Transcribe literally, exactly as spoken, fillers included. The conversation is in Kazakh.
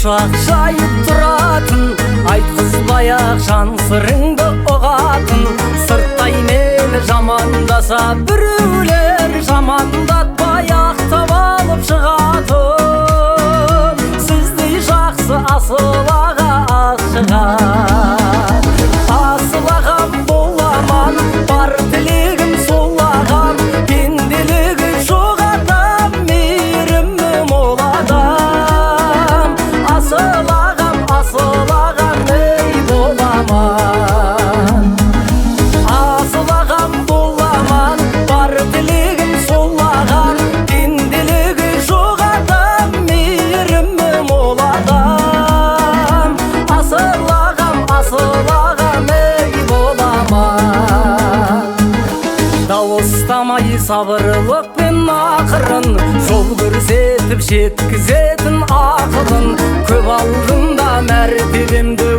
құшақ жайып тұратын, айтқызбай-ақ жан сырыңды ұғатын. Сырттай мені жамандаса біреулер, жамандатпай ақтап алып шығатын. Сіздей жақсы асыл аға ашыған. Асыл ағам боламан, бар тілегім сол ағам. Пенделігі жоқ адам, мейірімі мол адам. Асыл ағам, асыл ағам, ей боламан. Асыл ағам боламан, бар тілегім сол ағам. Пенделігі жоқ адам, мейірімі мол адам. Асыл ағам, асыл ағам, ей боламан. Дауыстамай сабырлықпен ақырын, жол көрсетіп жеткізетін ақылын. Көп алдында мәртебемді